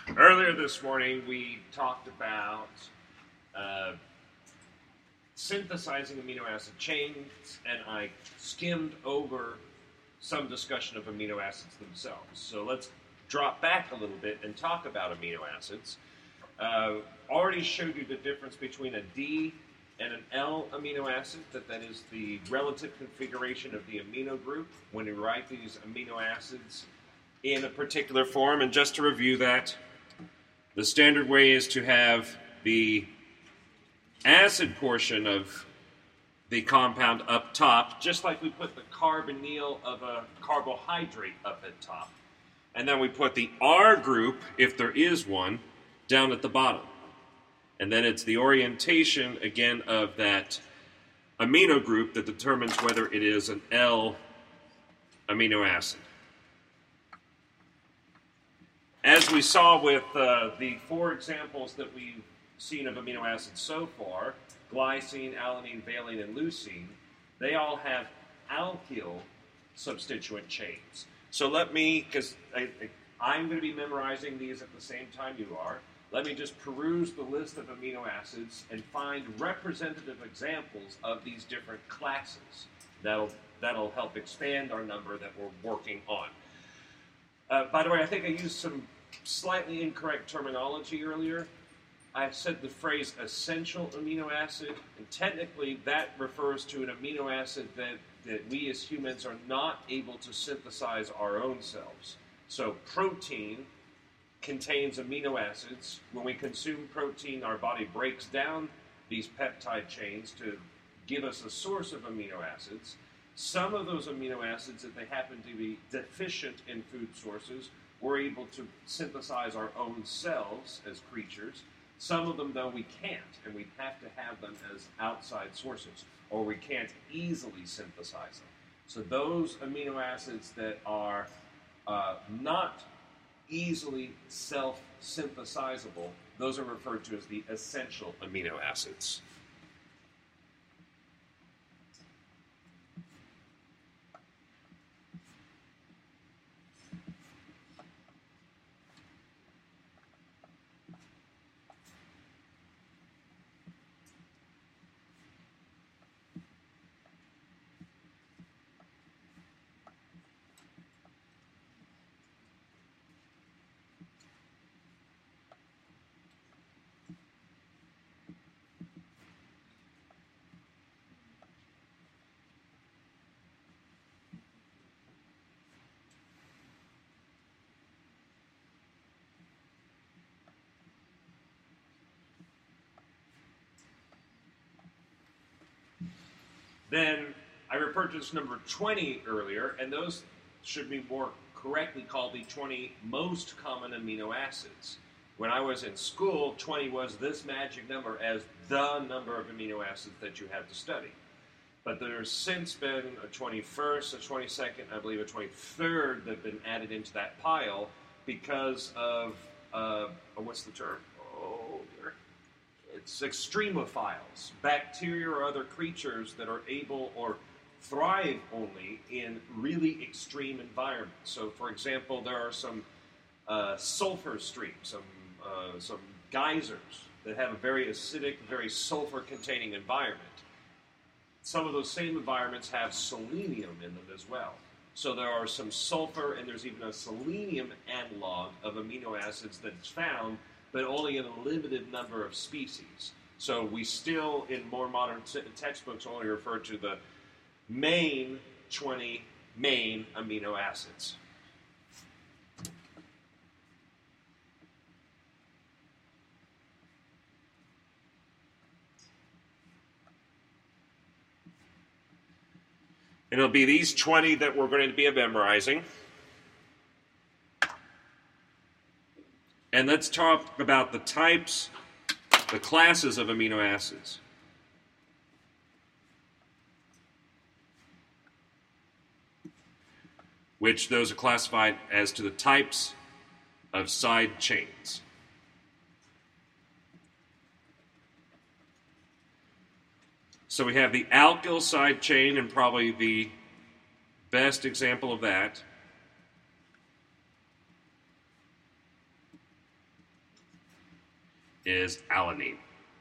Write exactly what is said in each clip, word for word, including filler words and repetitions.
Earlier this morning, we talked about uh, synthesizing amino acid chains, and I skimmed over some discussion of amino acids themselves. So let's drop back a little bit and talk about amino acids. Uh, already showed you the difference between a D and an L amino acid, that that is the relative configuration of the amino group when you write these amino acids in a particular form. And just to review that, the standard way is to have the acid portion of the compound up top, just like we put the carbonyl of a carbohydrate up at top. And then we put the R group, if there is one, down at the bottom. And then it's the orientation, again, of that amino group that determines whether it is an L amino acid. As we saw with uh, the four examples that we've seen of amino acids so far, glycine, alanine, valine, and leucine, they all have alkyl substituent chains. So let me, because I, I, I'm going to be memorizing these at the same time you are, let me just peruse the list of amino acids and find representative examples of these different classes. That'll, that'll help expand our number that we're working on. Uh, by the way, I think I used some slightly incorrect terminology earlier. I said the phrase essential amino acid, and technically that refers to an amino acid that, that we as humans are not able to synthesize our own selves. So protein contains amino acids. When we consume protein, our body breaks down these peptide chains to give us a source of amino acids. Some of those amino acids, if they happen to be deficient in food sources, we're able to synthesize our own selves as creatures. Some of them, though, we can't, and we have to have them as outside sources, or we can't easily synthesize them. So those amino acids that are uh, not easily self-synthesizable, those are referred to as the essential amino acids. Then I referred to this number twenty earlier, and those should be more correctly called the twenty most common amino acids. When I was in school, twenty was this magic number as the number of amino acids that you had to study. But there's since been a twenty-first, a twenty-second, I believe a twenty-third that have been added into that pile because of, uh, what's the term? Oh, dear. It's extremophiles, bacteria or other creatures that are able or thrive only in really extreme environments. So, for example, there are some uh, sulfur streams, some, uh, some geysers that have a very acidic, very sulfur-containing environment. Some of those same environments have selenium in them as well. So there are some sulfur, and there's even a selenium analog of amino acids that's found, but only in a limited number of species. So we still, in more modern t- textbooks, only refer to the main twenty main amino acids. And it'll be these twenty that we're going to be memorizing. And let's talk about the types, the classes of amino acids. Which those are classified as to the types of side chains. So we have the alkyl side chain, and probably the best example of that is alanine.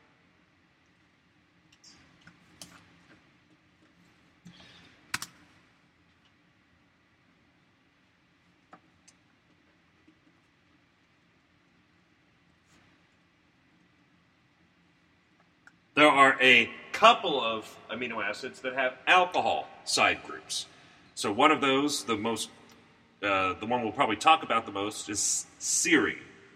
There are a couple of amino acids that have alcohol side groups. So one of those, the most, uh, the one we'll probably talk about the most, is serine.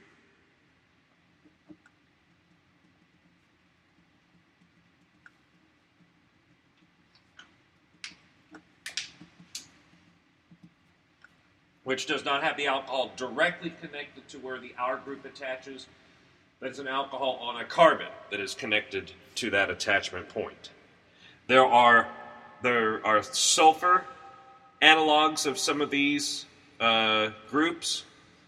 Which does not have the alcohol directly connected to where the R group attaches, but it's an alcohol on a carbon that is connected to that attachment point. There are there are sulfur analogs of some of these uh, groups.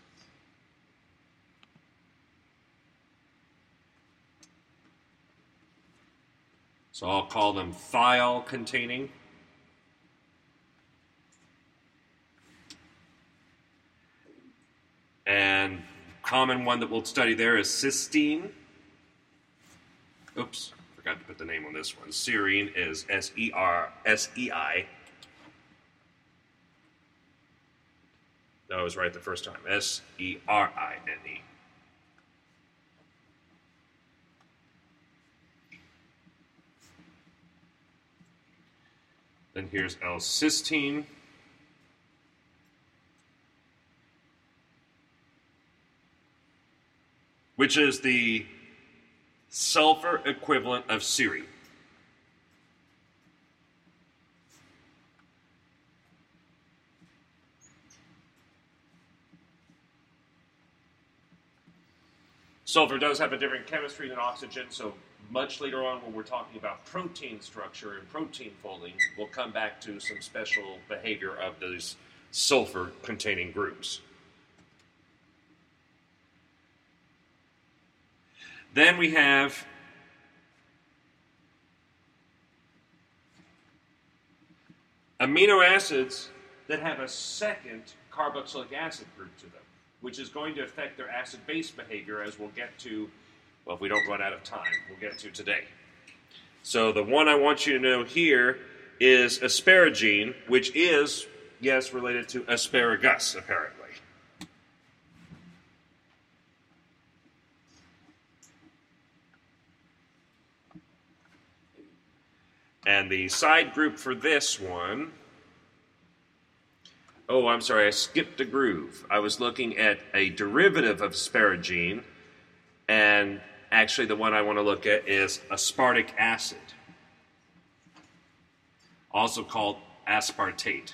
So I'll call them thiol-containing. And common one that we'll study there is cysteine. Oops, forgot to put the name on this one. Serine is S E R S E I. That was right the first time. S E R I N E. Then here's L-cysteine. Which is the sulfur equivalent of serine. Sulfur does have a different chemistry than oxygen, so much later on when we're talking about protein structure and protein folding, we'll come back to some special behavior of those sulfur-containing groups. Then we have amino acids that have a second carboxylic acid group to them, which is going to affect their acid-base behavior, as we'll get to, well, if we don't run out of time, we'll get to today. So the one I want you to know here is asparagine, which is, yes, related to asparagus, apparently. And the side group for this one, oh, I'm sorry, I skipped a groove. I was looking at a derivative of asparagine, and actually the one I want to look at is aspartic acid, also called aspartate.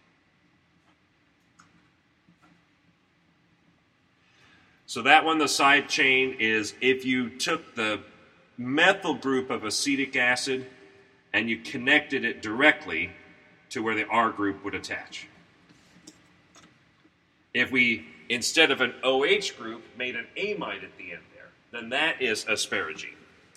So that one, the side chain, is if you took the methyl group of acetic acid and you connected it directly to where the R group would attach. If we, instead of an OH group, made an amide at the end there, then that is asparagine.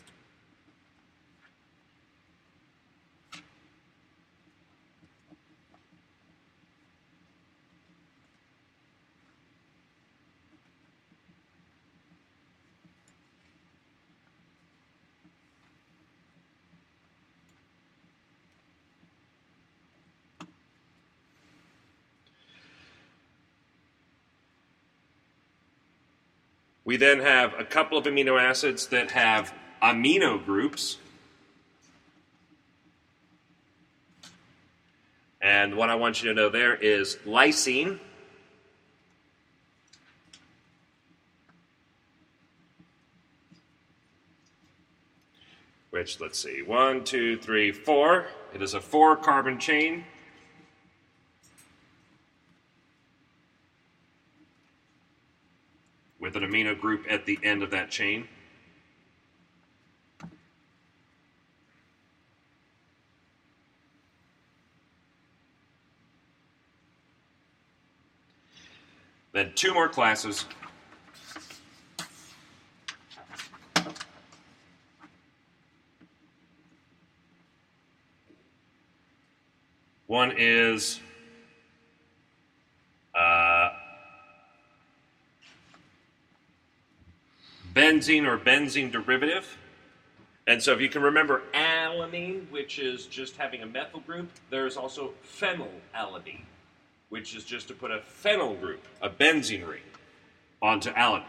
We then have a couple of amino acids that have amino groups. And what I want you to know there is lysine, which, let's see, one, two, three, four. It is a four-carbon chain. With an amino group at the end of that chain. Then two more classes. One is uh, benzene or benzene derivative. And so if you can remember alanine, which is just having a methyl group, there's also phenylalanine, which is just to put a phenyl group, a benzene ring, onto alanine.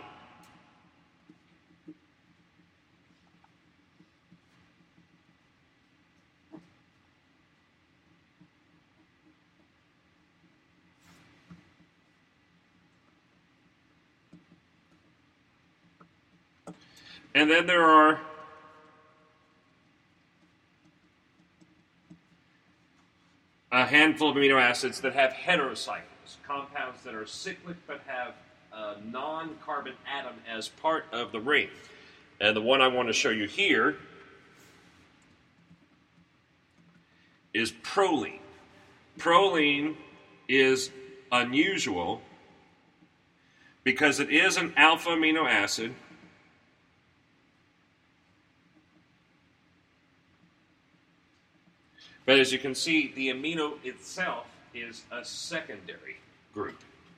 And then there are a handful of amino acids that have heterocycles, compounds that are cyclic but have a non-carbon atom as part of the ring. And the one I want to show you here is proline. Proline is unusual because it is an alpha amino acid. But as you can see, the amino itself is a secondary group.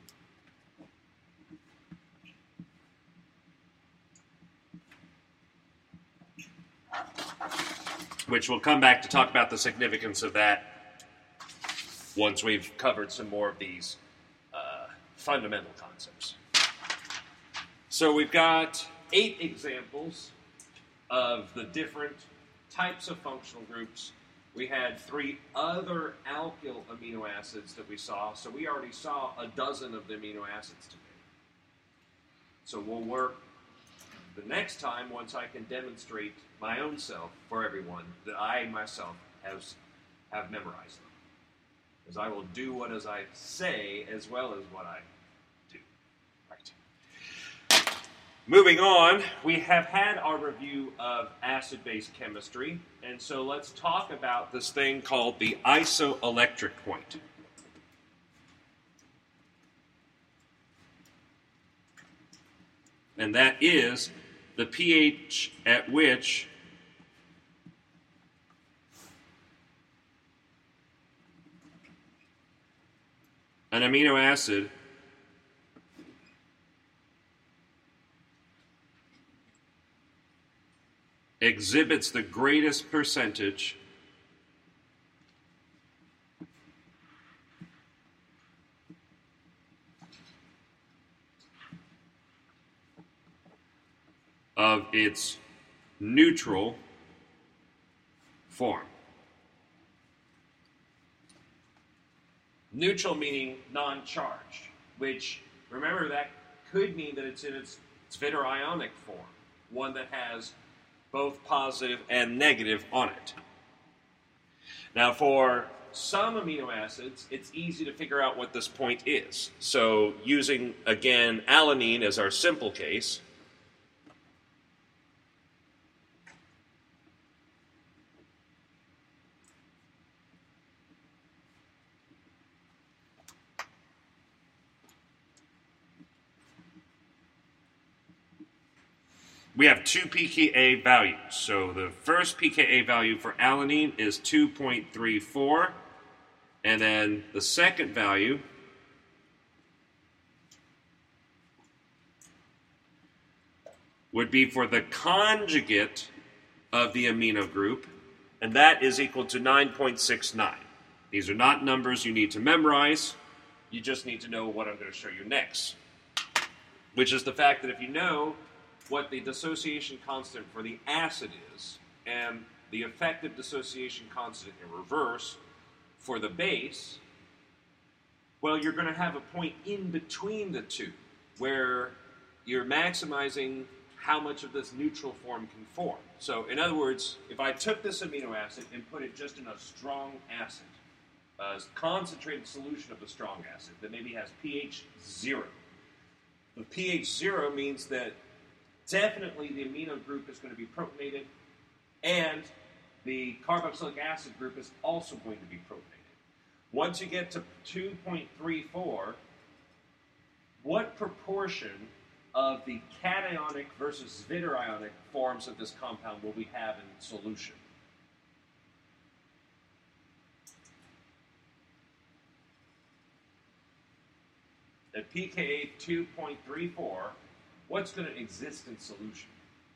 Which we'll come back to talk about the significance of that once we've covered some more of these uh, fundamental concepts. So we've got eight examples of the different types of functional groups. We had three other alkyl amino acids that we saw, so we already saw a dozen of the amino acids today. So we'll work the next time once I can demonstrate my own self for everyone that I myself have, have memorized them. Because I will do what as I say as well as what I do. Right. Moving on, we have had our review of acid-base chemistry, and so let's talk about this thing called the isoelectric point. And that is the pH at which an amino acid exhibits the greatest percentage of its neutral form. Neutral meaning non-charged, which, remember, that could mean that it's in its, its Zwitterionic form, one that has both positive and negative on it. Now, for some amino acids, it's easy to figure out what this point is. So, using, again, alanine as our simple case, we have two pKa values. So the first pKa value for alanine is two point three four, and then the second value would be for the conjugate of the amino group, and that is equal to nine point six nine. These are not numbers you need to memorize. You just need to know what I'm going to show you next, which is the fact that if you know what the dissociation constant for the acid is and the effective dissociation constant in reverse for the base, well, you're going to have a point in between the two where you're maximizing how much of this neutral form can form. So, in other words, if I took this amino acid and put it just in a strong acid, a concentrated solution of a strong acid that maybe has pH zero, the pH zero means that definitely the amino group is going to be protonated, and the carboxylic acid group is also going to be protonated. Once you get to two point three four, what proportion of the cationic versus zwitterionic forms of this compound will we have in solution? At pKa two point three four, what's going to exist in solution?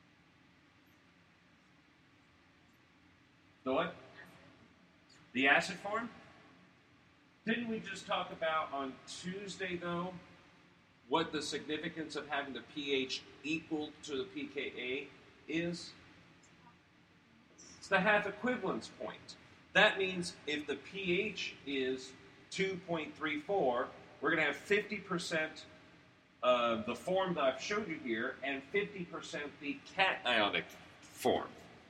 The what? The acid form? Didn't we just talk about on Tuesday, though, what the significance of having the pH equal to the pKa is? It's the half equivalence point. That means if the pH is two point three four, we're going to have fifty percent of the form that I've showed you here and fifty percent the cationic form.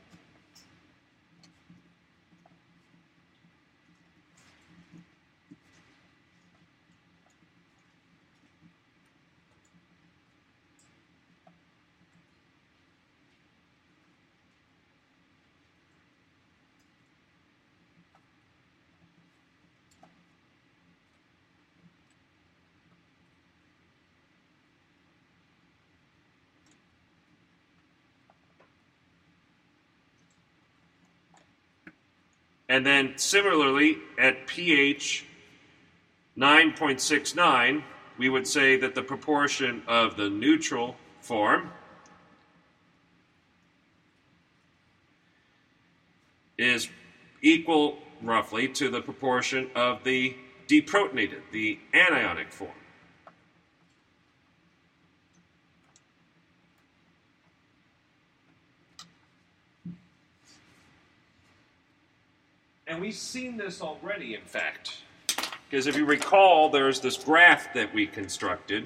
And then similarly, at pH nine point six nine, we would say that the proportion of the neutral form is equal, roughly, to the proportion of the deprotonated, the anionic form. And we've seen this already, in fact. Because if you recall, there's this graph that we constructed.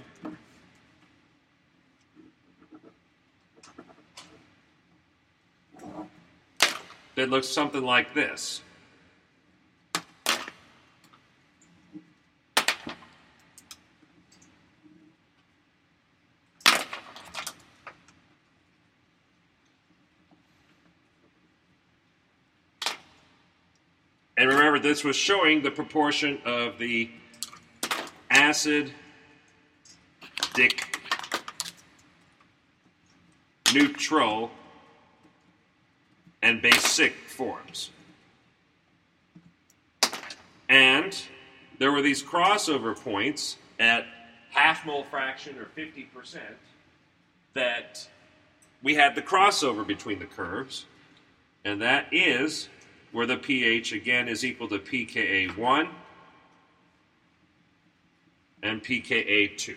That looks something like this. And remember, this was showing the proportion of the acid, dic, neutral, and basic forms. And there were these crossover points at half mole fraction or fifty percent that we had the crossover between the curves, and that is where the pH, again, is equal to p K A one and p K A two.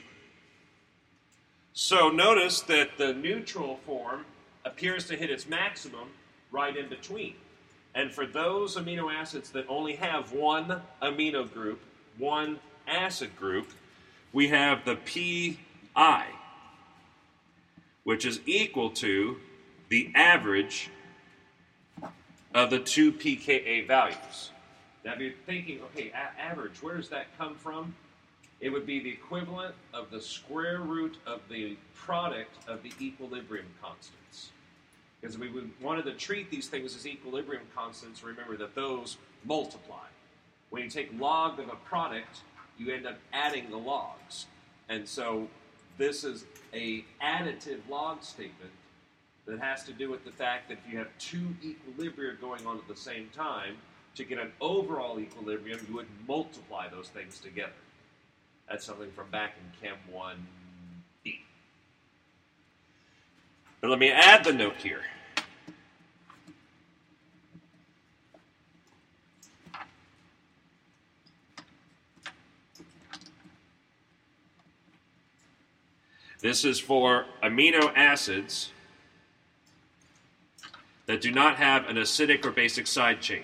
So notice that the neutral form appears to hit its maximum right in between. And for those amino acids that only have one amino group, one acid group, we have the pi, which is equal to the average of the two pKa values. Now if you're thinking, okay, a- average, where does that come from? It would be the equivalent of the square root of the product of the equilibrium constants. Because we would wanted to treat these things as equilibrium constants, remember that those multiply. When you take log of a product, you end up adding the logs. And so this is a additive log statement that has to do with the fact that if you have two equilibria going on at the same time, to get an overall equilibrium, you would multiply those things together. That's something from back in Chem one B. But let me add the note here. This is for amino acids that do not have an acidic or basic side chain.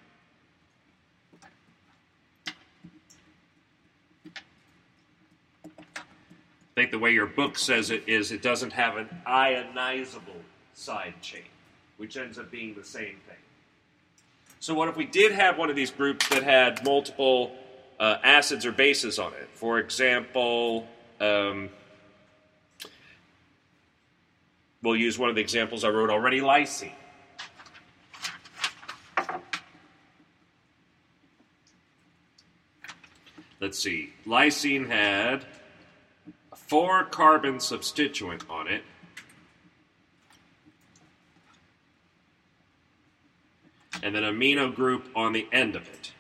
I think the way your book says it is it doesn't have an ionizable side chain, which ends up being the same thing. So what if we did have one of these groups that had multiple uh, acids or bases on it? For example, um, we'll use one of the examples I wrote already, lysine. Let's see, lysine had a four carbon substituent on it. And then amino group on the end of it.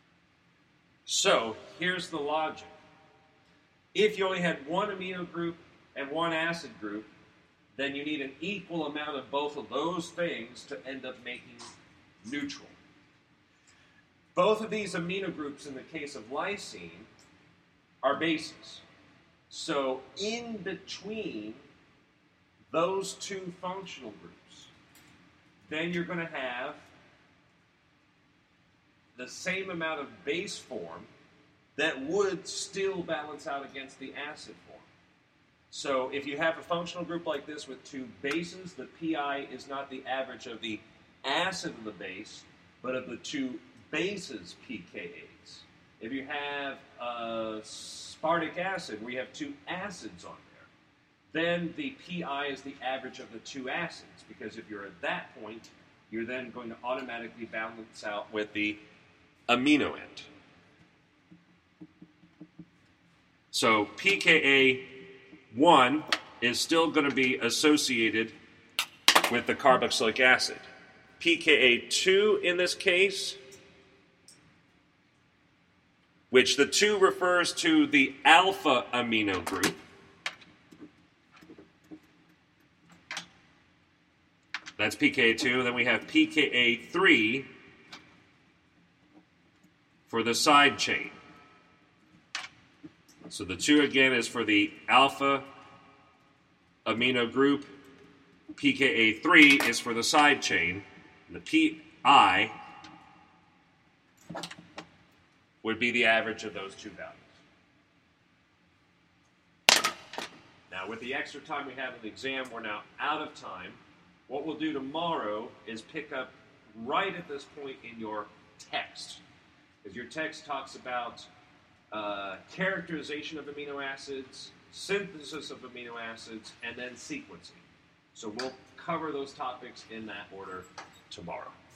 So, here's the logic. If you only had one amino group and one acid group, then you need an equal amount of both of those things to end up making neutral. Both of these amino groups, in the case of lysine, are bases. So in between those two functional groups, then you're going to have the same amount of base form that would still balance out against the acid form. So if you have a functional group like this with two bases, the pi is not the average of the acid of the base, but of the two bases pKa's. If you have uh, aspartic acid, where you have two acids on there, then the pi is the average of the two acids, because if you're at that point, you're then going to automatically balance out with the amino end. So pKa one is still going to be associated with the carboxylic acid. pKa two in this case, which the two refers to the alpha amino group, that's pKa two. Then we have pKa three for the side chain. So the two again is for the alpha amino group. pKa three is for the side chain. And the pi would be the average of those two values. Now, with the extra time we have in the exam, we're now out of time. What we'll do tomorrow is pick up right at this point in your text. Because your text talks about uh, characterization of amino acids, synthesis of amino acids, and then sequencing. So we'll cover those topics in that order tomorrow.